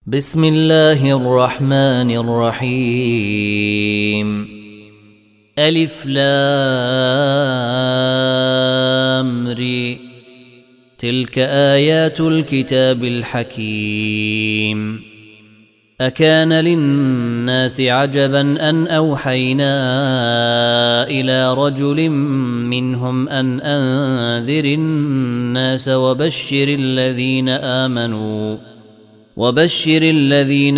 بسم الله الرحمن الرحيم. ألف لام ر. تلك آيات الكتاب الحكيم. أكان للناس عجبا أن أوحينا إلى رجل منهم أن أنذر الناس وبشر الذين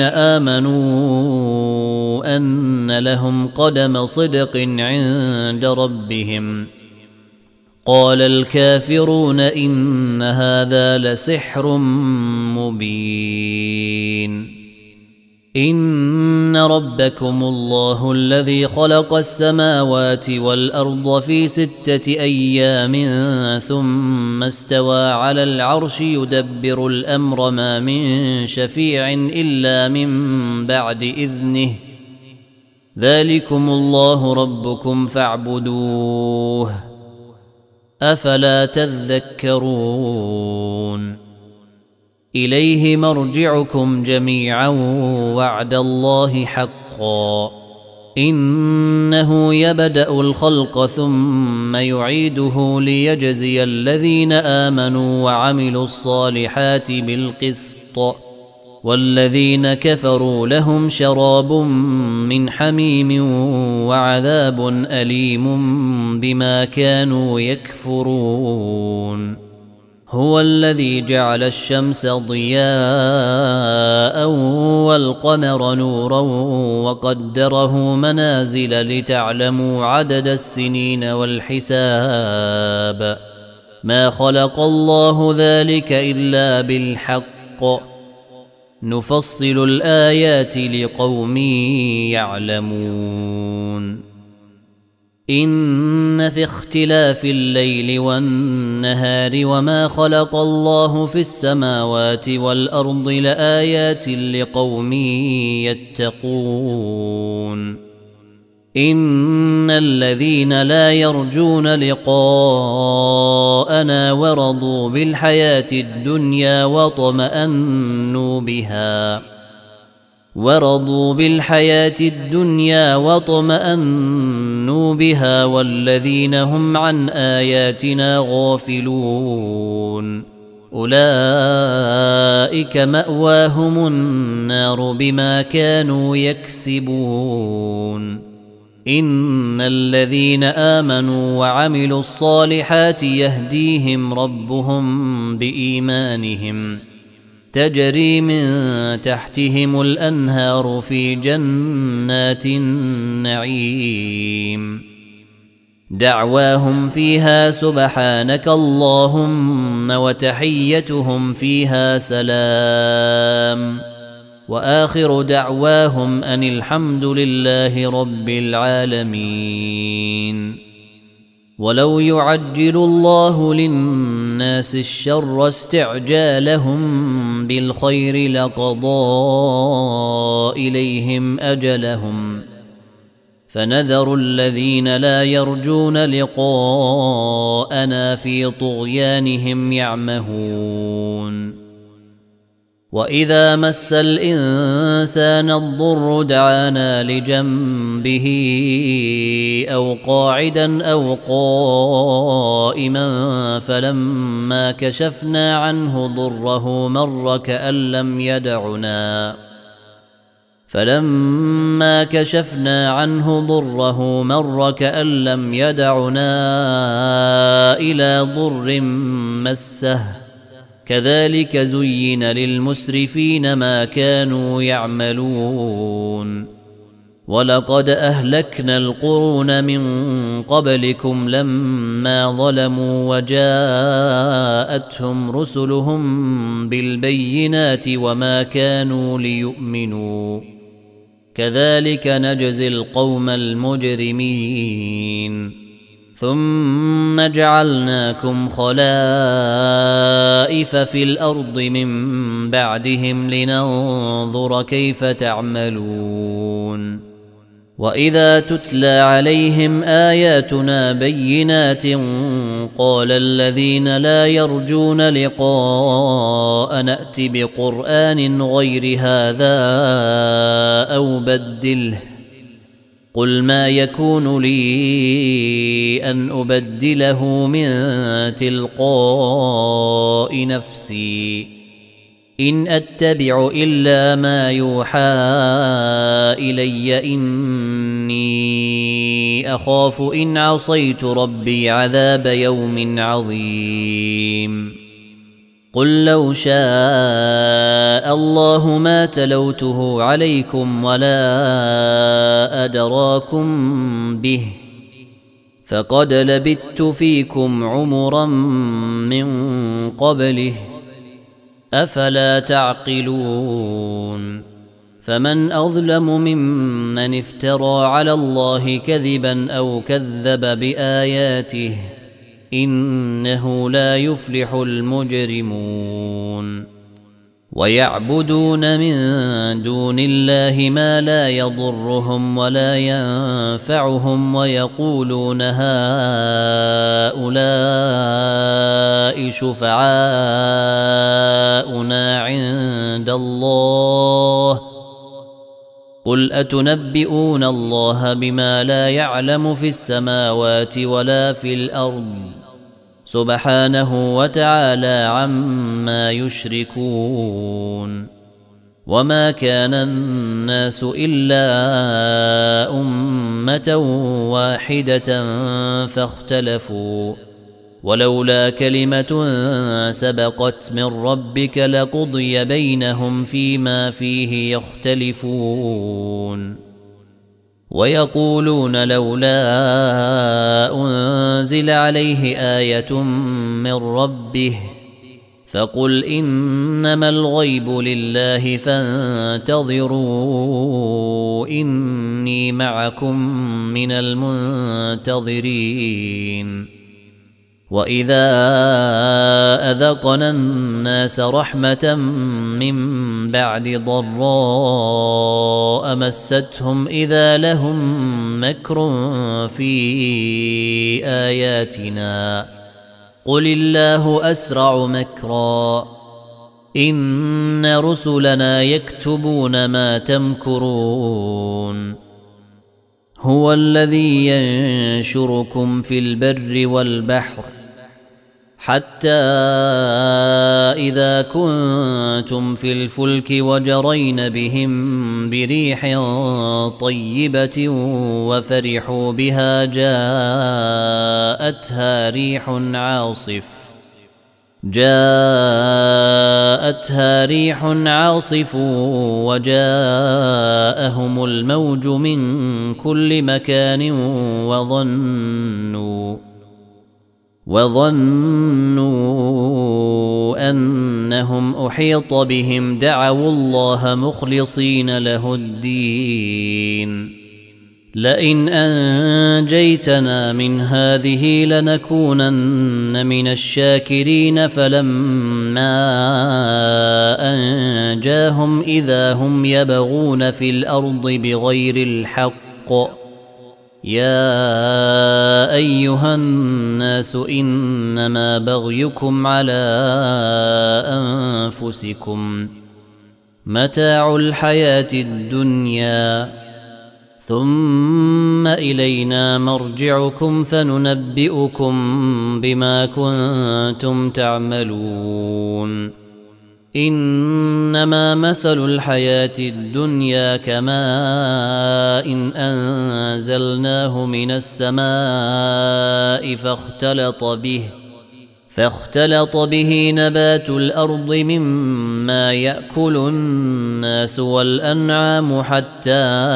آمنوا أن لهم قدم صدق عند ربهم. قال الكافرون إن هذا لسحر مبين. إن ربكم الله الذي خلق السماوات والأرض في 6 أيام ثم استوى على العرش يدبر الأمر ما من شفيع إلا من بعد إذنه. ذلكم الله ربكم فاعبدوه أفلا تذكرون. إليه مرجعكم جميعا وعد الله حقا. إنه يبدأ الخلق ثم يعيده ليجزي الذين آمنوا وعملوا الصالحات بالقسط، والذين كفروا لهم شراب من حميم وعذاب أليم بما كانوا يكفرون. هو الذي جعل الشمس ضياء والقمر نورا وقدره منازل لتعلموا عدد السنين والحساب. ما خلق الله ذلك إلا بالحق. نفصل الآيات لقوم يعلمون. إن في اختلاف الليل والنهار وما خلق الله في السماوات والأرض لآيات لقوم يتقون. إن الذين لا يرجون لقاءنا ورضوا بالحياة الدنيا واطمأنوا بها والذين هم عن آياتنا غافلون أولئك مأواهم النار بما كانوا يكسبون. إن الذين آمنوا وعملوا الصالحات يهديهم ربهم بإيمانهم تجري من تحتهم الأنهار في جنات النعيم. دعواهم فيها سبحانك اللهم وتحيتهم فيها سلام، وآخر دعواهم أن الحمد لله رب العالمين. ولو يعجل الله للناس الشر استعجالهم بالخير لقضى إليهم أجلهم، فنذر الذين لا يرجون لقاءنا في طغيانهم يعمهون. وإذا مس الإنسان الضر دعانا لجنبه أو قاعدا أو قائما فلما كشفنا عنه ضره مر كأن لم يدعنا إلى ضر مسه. كذلك زين للمسرفين ما كانوا يعملون. ولقد أهلكنا القرون من قبلكم لما ظلموا وجاءتهم رسلهم بالبينات وما كانوا ليؤمنوا. كذلك نجزي القوم المجرمين. ثم جعلناكم خلائف في الأرض من بعدهم لننظر كيف تعملون. وإذا تتلى عليهم آياتنا بينات قال الذين لا يرجون لقاء نأت بقرآن غير هذا أو بدله قل ما يكون لي أن أبدله من تلقاء نفسي إن أتبع إلا ما يوحى إلي إني أخاف إن عصيت ربي عذاب يوم عظيم قل لو شاء الله ما تلوته عليكم ولا أدراكم به فقد لبثت فيكم عمرا من قبله أفلا تعقلون فمن أظلم ممن افترى على الله كذبا أو كذب بآياته إنه لا يفلح المجرمون ويعبدون من دون الله ما لا يضرهم ولا ينفعهم ويقولون هؤلاء شفعاؤنا عند الله قل أتنبئون الله بما لا يعلم في السماوات ولا في الأرض سبحانه وتعالى عما يشركون وما كان الناس إلا أمة واحدة فاختلفوا ولولا كلمة سبقت من ربك لقضي بينهم فيما فيه يختلفون ويقولون لولا أنزل عليه آية من ربه فقل إنما الغيب لله فانتظروا إني معكم من المنتظرين وإذا أذقنا الناس رحمة من بعد ضراء مستهم إذا لهم مكر في آياتنا قل الله أسرع مكرا إن رسلنا يكتبون ما تمكرون هو الذي ينشركم في البر والبحر حتى إذا كنتم في الفلك وجرين بهم بريح طيبة وفرحوا بها جاءتها ريح عاصف وجاءهم الموج من كل مكان وظنوا أنهم أحيط بهم دعوا الله مخلصين له الدين لئن أنجيتنا من هذه لنكونن من الشاكرين فلما أنجاهم إذا هم يبغون في الأرض بغير الحق يا أيها الناس إنما بغيكم على أنفسكم متاع الحياة الدنيا ثم إلينا مرجعكم فننبئكم بما كنتم تعملون إنما مثل الحياة الدنيا كماء إن أنزلناه من السماء فاختلط به نبات الأرض مما يأكل الناس والأنعام حتى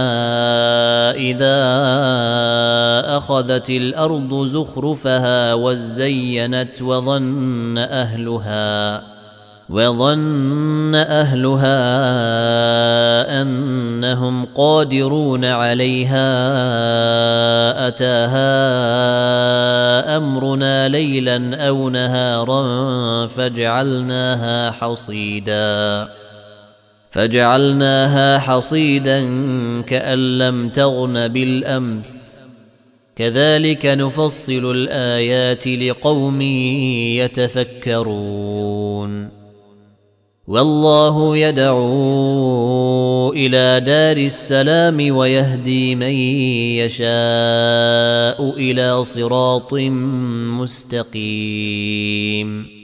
إذا أخذت الأرض زخرفها وزينت وظن أهلها أنهم قادرون عليها أتاها أمرنا ليلا أو نهارا فجعلناها حصيدا كأن لم تغن بالأمس كذلك نفصل الآيات لقوم يتفكرون والله يدعو إلى دار السلام ويهدي من يشاء إلى صراط مستقيم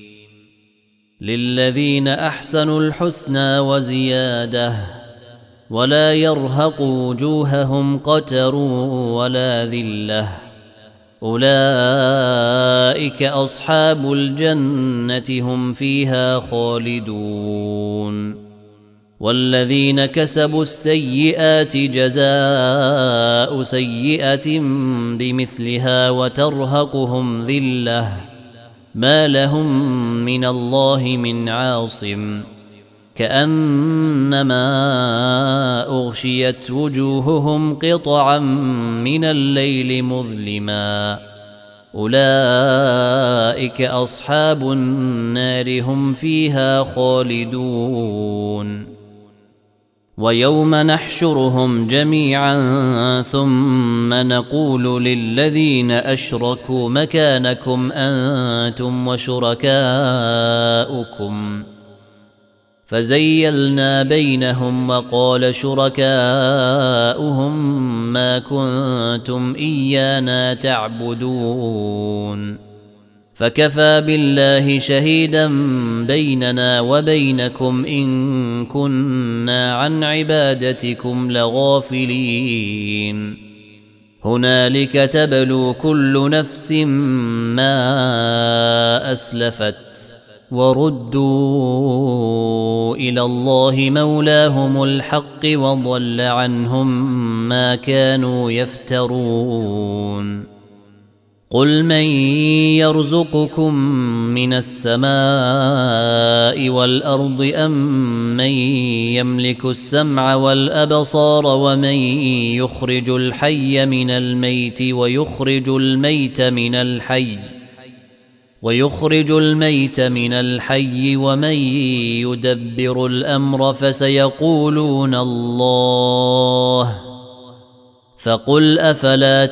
للذين أحسنوا الحسنى وزيادة ولا يرهق وجوههم قتر ولا ذلة أولئك أصحاب الجنة هم فيها خالدون والذين كسبوا السيئات جزاء سيئة بمثلها وترهقهم ذلة ما لهم من الله من عاصم كأنما أغشيت وجوههم قطعا من الليل مظلما أولئك أصحاب النار هم فيها خالدون ويوم نحشرهم جميعا ثم نقول للذين أشركوا مكانكم أنتم وشركاؤكم فزيلنا بينهم وقال شركاؤهم ما كنتم إيانا تعبدون فكفى بالله شهيدا بيننا وبينكم إن كنا عن عبادتكم لغافلين هنالك تبلو كل نفس ما أسلفت وردوا إلى الله مولاهم الحق وضل عنهم ما كانوا يفترون قل من يرزقكم من السماء والأرض أم من يملك السمع والأبصار ومن يخرج الحي من الميت ويخرج الميت من الحي ومن يدبر الأمر فسيقولون الله فقل أفلا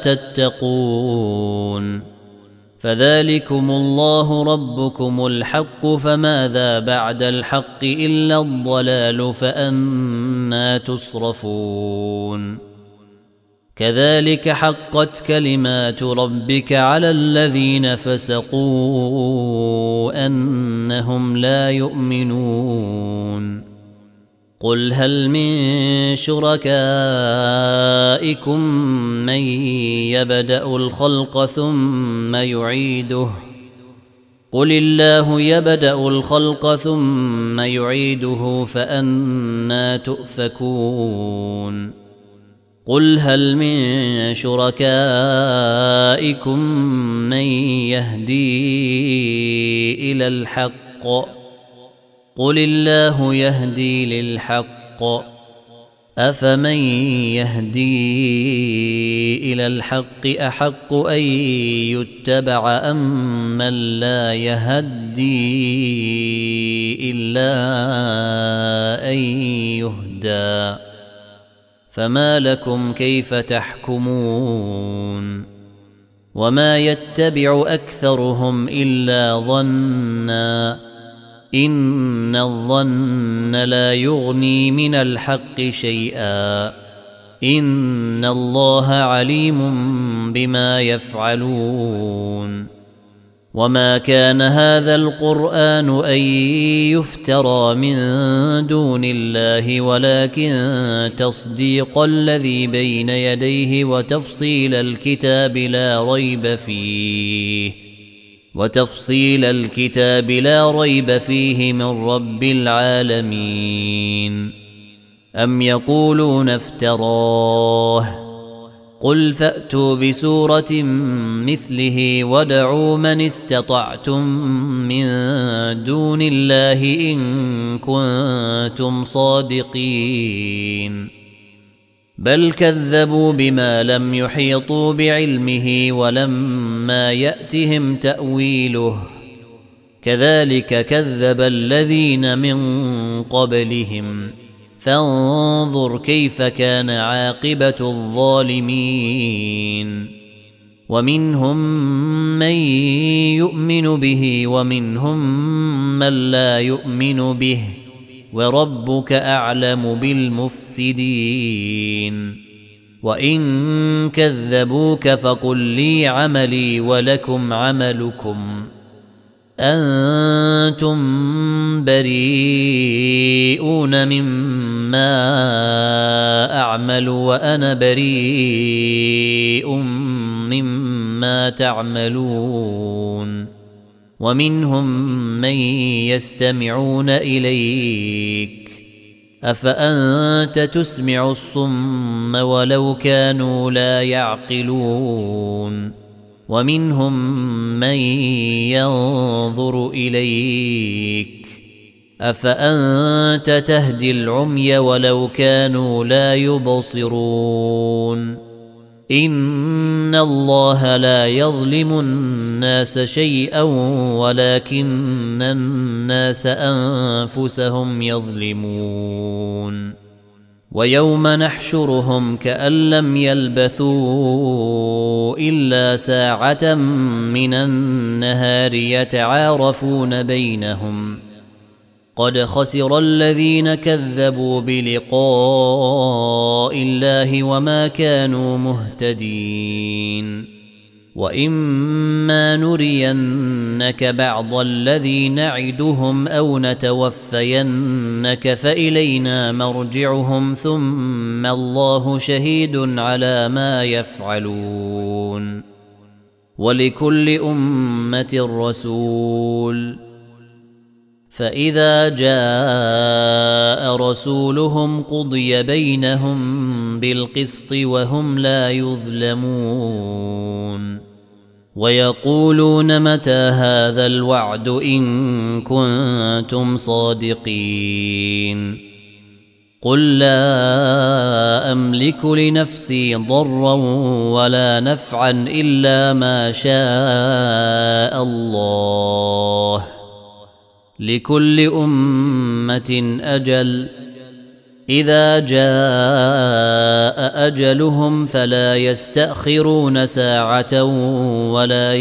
تتقون فذلكم الله ربكم الحق فماذا بعد الحق إلا الضلال فأنى تصرفون كذلك حقت كلمات ربك على الذين فسقوا أنهم لا يؤمنون قل هل من شركائكم من يبدأ الخلق ثم يعيده قل الله يبدأ الخلق ثم يعيده فأنى تؤفكون قل هل من شركائكم من يهدي إلى الحق قل الله يهدي للحق أفمن يهدي إلى الحق أحق أن يتبع أم من لا يهدي إلا أن يهدى فما لكم كيف تحكمون وما يتبع أكثرهم إلا ظنّا إن الظن لا يغني من الحق شيئا إن الله عليم بما يفعلون وما كان هذا القرآن أن يفترى من دون الله ولكن تصديق الذي بين يديه وتفصيل الكتاب لا ريب فيه من رب العالمين أم يقولون افتراه قل فأتوا بسورة مثله وادعوا من استطعتم من دون الله إن كنتم صادقين بل كذبوا بما لم يحيطوا بعلمه ولما يأتهم تأويله كذلك كذب الذين من قبلهم فانظر كيف كان عاقبة الظالمين ومنهم من يؤمن به ومنهم من لا يؤمن به وربك أعلم بالمفسدين وإن كذبوك فقل لي عملي ولكم عملكم أنتم بريئون مما أعمل وأنا بريء مما تعملون ومنهم من يستمعون إليك أفأنت تسمع الصم ولو كانوا لا يعقلون ومنهم من ينظر إليك أفأنت تهدي العمي ولو كانوا لا يبصرون إن الله لا يظلم الناس شيئا ولكن الناس أنفسهم يظلمون ويوم نحشرهم كأن لم يلبثوا إلا ساعة من النهار يتعارفون بينهم قد خسر الذين كذبوا بلقاء الله وما كانوا مهتدين وإما نرينك بعض الذي نعدهم أو نتوفينك فإلينا مرجعهم ثم الله شهيد على ما يفعلون ولكل أمة رسول فإذا جاء رسولهم قضي بينهم بالقسط وهم لا يظلمون ويقولون متى هذا الوعد إن كنتم صادقين قل لا أملك لنفسي ضرا ولا نفعا إلا ما شاء الله لكل أمة أجل إذا جاء أجلهم فلا يستأخرون ساعة ولا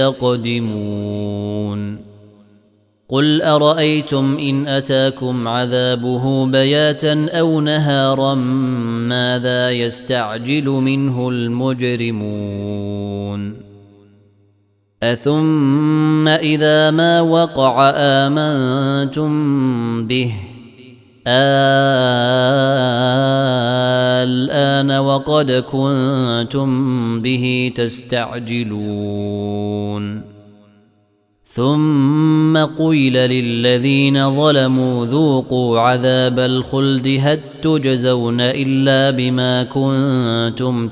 يستقدمون قل أرأيتم إن أتاكم عذابه بياتا أو نهارا ماذا يستعجل منه المجرمون أثم إذا ما وقع آمنتم به الآن وقد كنتم به تستعجلون ثم قيل للذين ظلموا ذوقوا عذاب الخلد هل تجزون إلا بما كنتم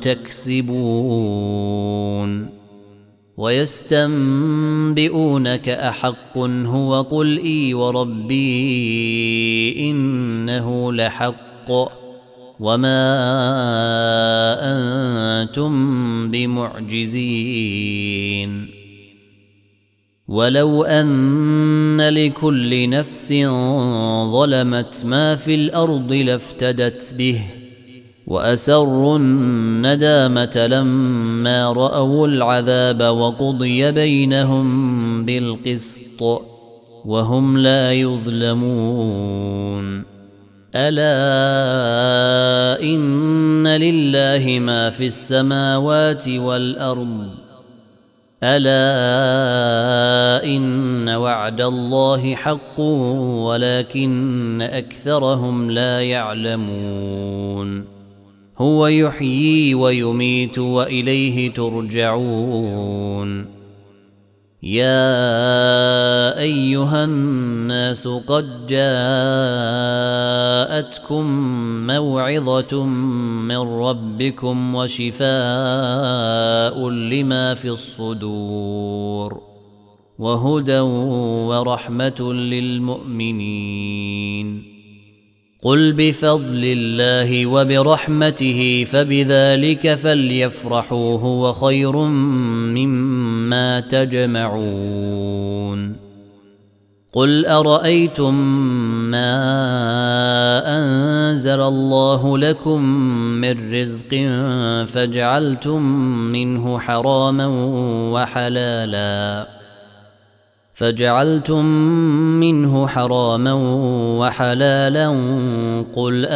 تكسبون ويستنبئونك أحق هو قل إي وربي إنه لحق وما أنتم بمعجزين ولو أن لكل نفس ظلمت ما في الأرض لافتدت به وأسروا الندامة لما رأوا العذاب وقضي بينهم بالقسط وهم لا يظلمون ألا إن لله ما في السماوات والأرض ألا إن وعد الله حق ولكن أكثرهم لا يعلمون هو يحيي ويميت وإليه ترجعون يا أيها الناس قد جاءتكم موعظة من ربكم وشفاء لما في الصدور وهدى ورحمة للمؤمنين قل بفضل الله وبرحمته فبذلك فليفرحوا هو خير مما تجمعون قل أرأيتم ما أنزل الله لكم من رزق فجعلتم منه حراما وحلالا قل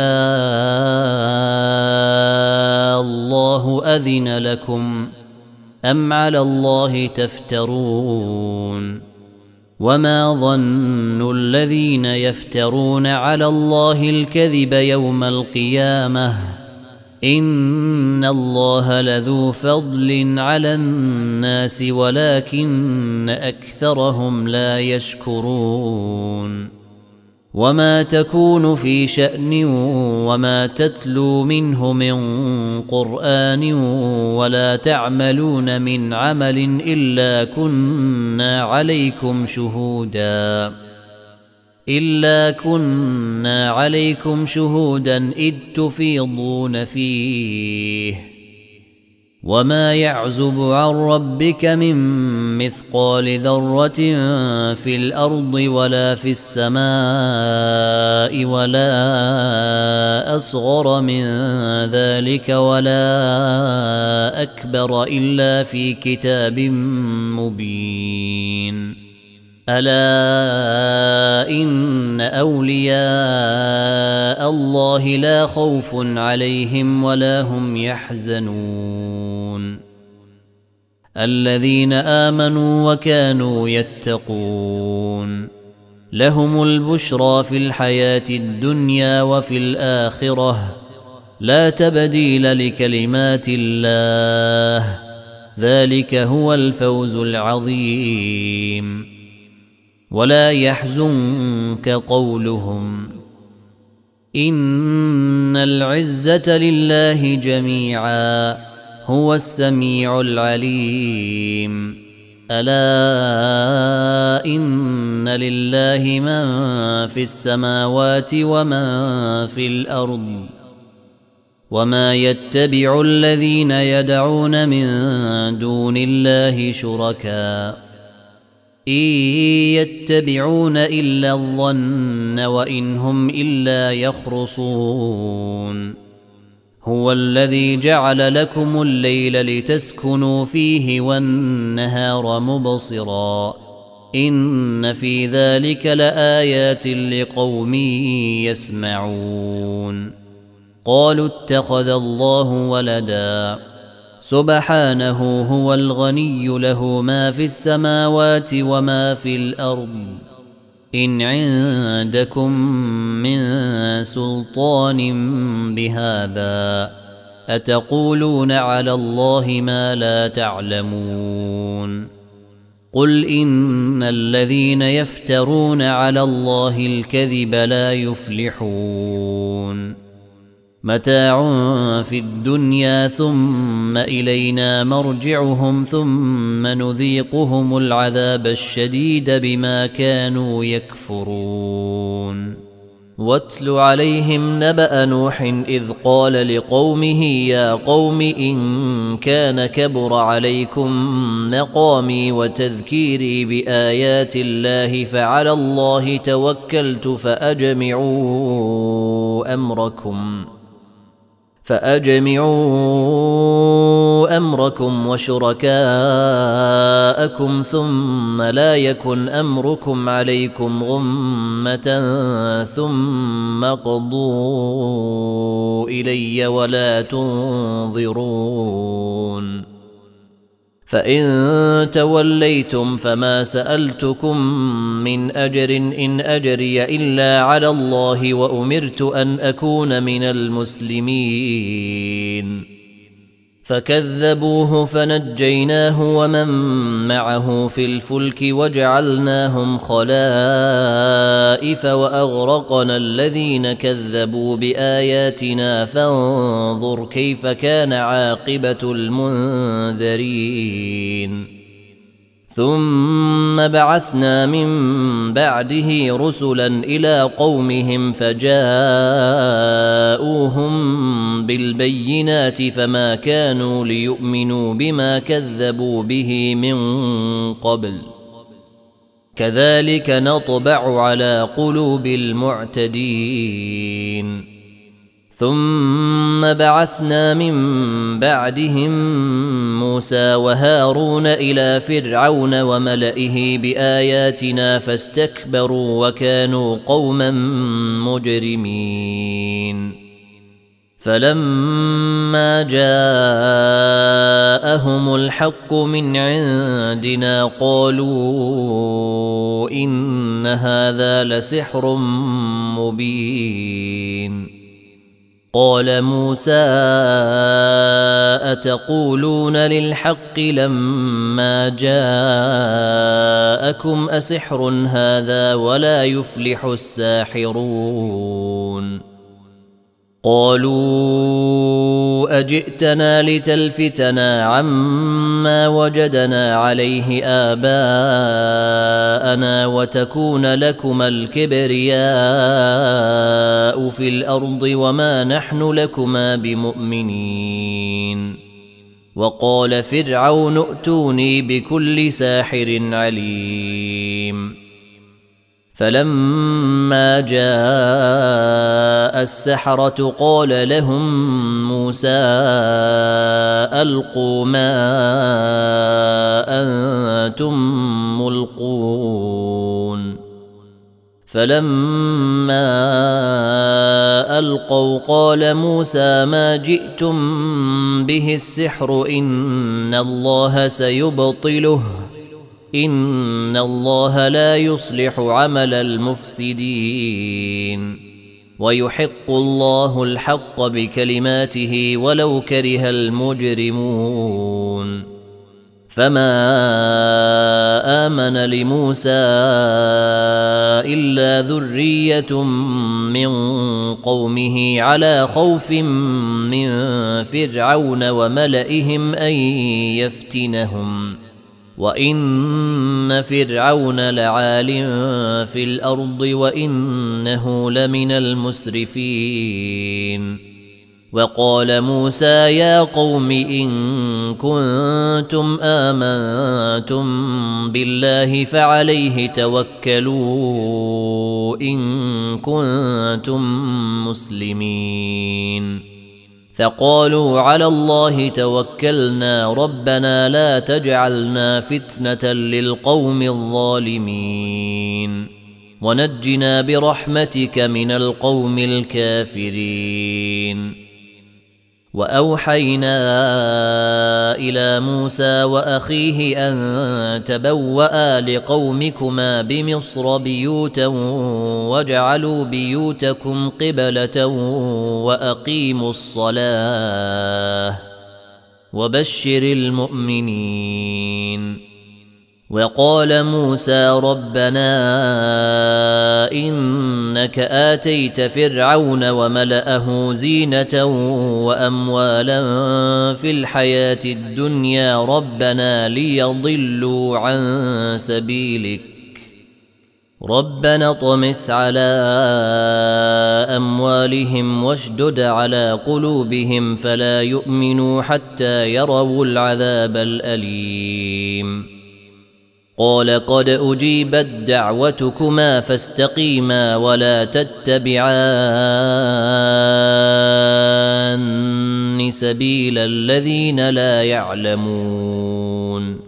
الله أذن لكم أم على الله تفترون وما ظن الذين يفترون على الله الكذب يوم القيامة إن الله لذو فضل على الناس ولكن أكثرهم لا يشكرون وما تكون في شأن وما تتلو منه من قرآن ولا تعملون من عمل إلا كنا عليكم شهودا إذ تفيضون فيه وما يعزب عن ربك من مثقال ذرة في الأرض ولا في السماء ولا أصغر من ذلك ولا أكبر إلا في كتاب مبين ألا إن أولياء الله لا خوف عليهم ولا هم يحزنون الذين آمنوا وكانوا يتقون لهم البشرى في الحياة الدنيا وفي الآخرة لا تبديل لكلمات الله ذلك هو الفوز العظيم ولا يحزنك قولهم إن العزة لله جميعا هو السميع العليم ألا إن لله من في السماوات ومن في الأرض وما يتبع الذين يدعون من دون الله شركاء إن يتبعون إلا الظن وإن هم إلا يخرصون هو الذي جعل لكم الليل لتسكنوا فيه والنهار مبصرا إن في ذلك لآيات لقوم يسمعون قالوا اتخذ الله ولدا سبحانه هو الغني له ما في السماوات وما في الأرض إن عندكم من سلطان بهذا أتقولون على الله ما لا تعلمون قل إن الذين يفترون على الله الكذب لا يفلحون متاع في الدنيا ثم إلينا مرجعهم ثم نذيقهم العذاب الشديد بما كانوا يكفرون واتل عليهم نبأ نوح إذ قال لقومه يا قوم إن كان كبر عليكم مقامي وتذكيري بآيات الله فعلى الله توكلت فأجمعوا أمركم وشركاءكم ثم لا يكن أمركم عليكم غمة ثم قضوا إلي ولا تنظرون فإن توليتم فما سألتكم من أجر إن أجري إلا على الله وأمرت أن أكون من المسلمين فكذبوه فنجيناه ومن معه في الفلك وجعلناهم خلائف وأغرقنا الذين كذبوا بآياتنا فانظر كيف كان عاقبة المنذرين ثم بعثنا من بعده رسلا إلى قومهم فجاءوهم بالبينات فما كانوا ليؤمنوا بما كذبوا به من قبل كذلك نطبع على قلوب المعتدين ثم بعثنا من بعدهم موسى وهارون إلى فرعون وملئه بآياتنا فاستكبروا وكانوا قوما مجرمين فلما جاءهم الحق من عندنا قالوا إن هذا لسحر مبين قال موسى أتقولون للحق لما جاءكم أسحر هذا ولا يفلح الساحرون قالوا أجئتنا لتلفتنا عما وجدنا عليه آباءنا وتكون لكما الكبرياء في الأرض وما نحن لكما بمؤمنين وقال فرعون ائتوني بكل ساحر عليم فلما جاء السحرة قال لهم موسى ألقوا ما أنتم ملقون فلما ألقوا قال موسى ما جئتم به السحر إن الله سيبطله إن الله لا يصلح عمل المفسدين ويحق الله الحق بكلماته ولو كره المجرمون فما آمن لموسى إلا ذرية من قومه على خوف من فرعون وملئهم أن يفتنهم وإن فرعون لعال في الأرض وإنه لمن المسرفين وقال موسى يا قوم إن كنتم آمنتم بالله فعليه توكلوا إن كنتم مسلمين فقالوا على الله توكلنا ربنا لا تجعلنا فتنة للقوم الظالمين ونجنا برحمتك من القوم الكافرين وأوحينا إلى موسى وأخيه أن تبوأ لقومكما بمصر بيوتا واجعلوا بيوتكم قبلة وأقيموا الصلاة وبشر المؤمنين وقال موسى ربنا إنك آتيت فرعون وملأه زينة وأموالا في الحياة الدنيا ربنا ليضلوا عن سبيلك ربنا اطمس على أموالهم واشدد على قلوبهم فلا يؤمنوا حتى يروا العذاب الأليم قال قد أجيبت دعوتكما فاستقيما ولا تتبعان سبيل الذين لا يعلمون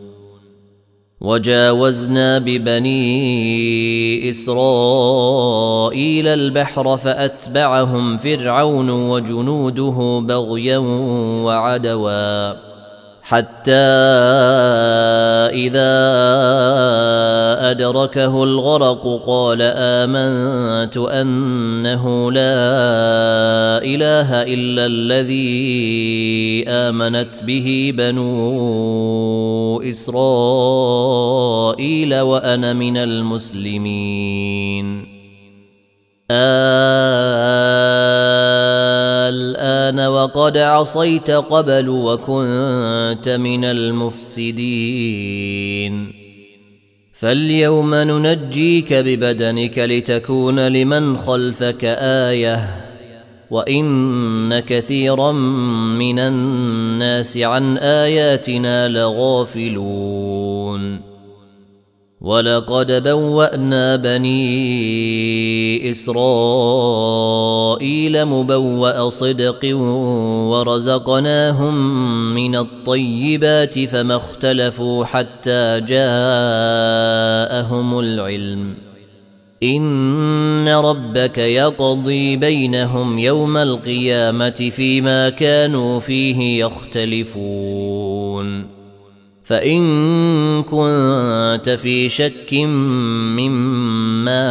وجاوزنا ببني إسرائيل البحر فأتبعهم فرعون وجنوده بغيا وعدوا حتى إذا أدركه الغرق قال آمنت أنه لا إله إلا الذي آمنت به بنو إسرائيل وأنا من المسلمين الآن وقد عصيت قبل وكنت من المفسدين فاليوم ننجيك ببدنك لتكون لمن خلفك آية وإن كثيرا من الناس عن آياتنا لغافلون ولقد بوأنا بني إسرائيل مبوأ صدق ورزقناهم من الطيبات فما اختلفوا حتى جاءهم العلم إن ربك يقضي بينهم يوم القيامة فيما كانوا فيه يختلفون فإن كنت في شك مما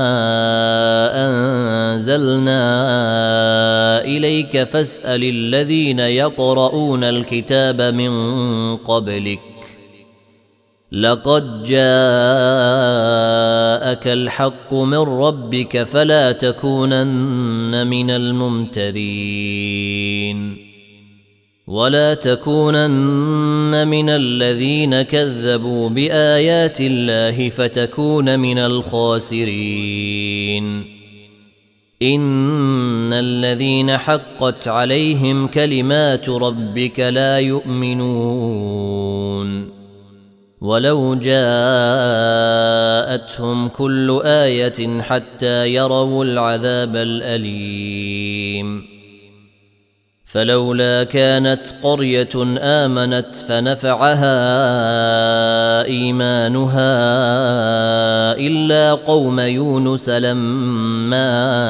أنزلنا إليك فاسأل الذين يقرؤون الكتاب من قبلك لقد جاءك الحق من ربك فلا تكونن من الممترين ولا تكونن من الذين كذبوا بآيات الله فتكون من الخاسرين إن الذين حقت عليهم كلمات ربك لا يؤمنون ولو جاءتهم كل آية حتى يروا العذاب الأليم فلولا كانت قرية آمنت فنفعها إيمانها إلا قوم يونس لما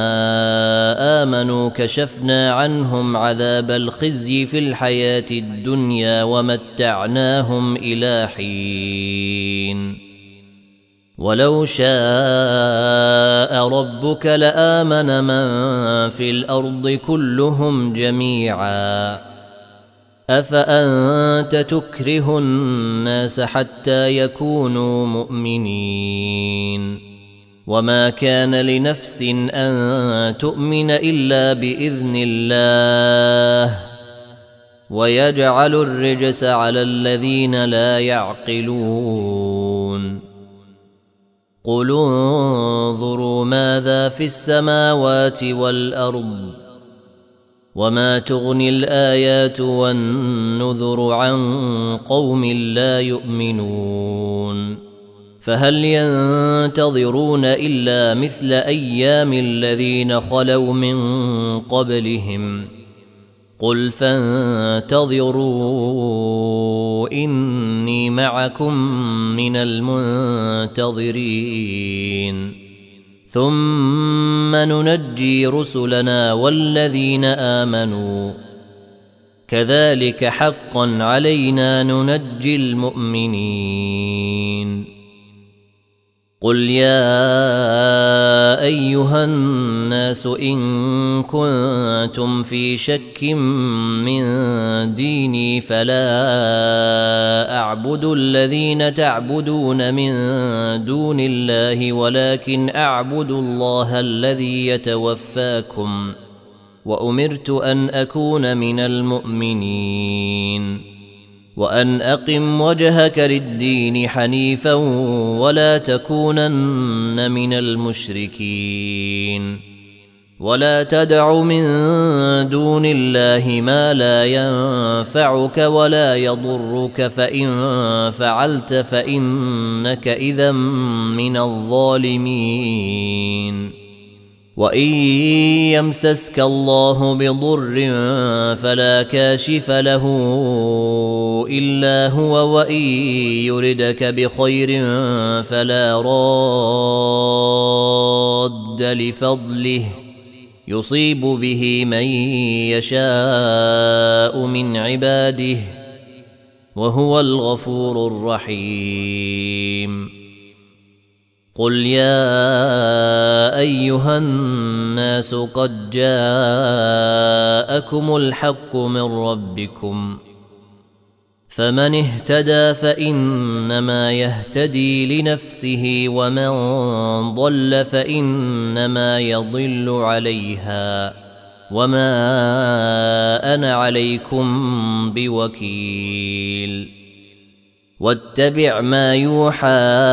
آمنوا كشفنا عنهم عذاب الخزي في الحياة الدنيا ومتعناهم إلى حين ولو شاء ربك لآمن من في الأرض كلهم جميعا أفأنت تكره الناس حتى يكونوا مؤمنين وما كان لنفس أن تؤمن إلا بإذن الله ويجعل الرجس على الذين لا يعقلون قل انظروا ماذا في السماوات والأرض وما تغني الآيات والنذر عن قوم لا يؤمنون فهل ينتظرون إلا مثل أيام الذين خلوا من قبلهم قل فانتظروا إني معكم من المنتظرين ثم ننجي رسلنا والذين آمنوا كذلك حقا علينا ننجي المؤمنين قل يا أيها الناس إن كنتم في شك من ديني فلا أعبد الذين تعبدون من دون الله ولكن أعبد الله الذي يتوفاكم وأمرت أن أكون من المؤمنين وأن أقم وجهك للدين حنيفا ولا تكونن من المشركين ولا تدع من دون الله ما لا ينفعك ولا يضرك فإن فعلت فإنك إذا من الظالمين وإن يمسسك الله بضر فلا كاشف له إلا هو وإن يردك بخير فلا راد لفضله يصيب به من يشاء من عباده وهو الغفور الرحيم قل يا أيها الناس قد جاءكم الحق من ربكم فمن اهتدى فإنما يهتدي لنفسه ومن ضل فإنما يضل عليها وما أنا عليكم بوكيل واتبع ما يوحى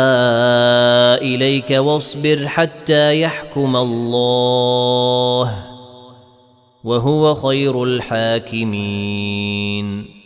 إليك واصبر حتى يحكم الله وهو خير الحاكمين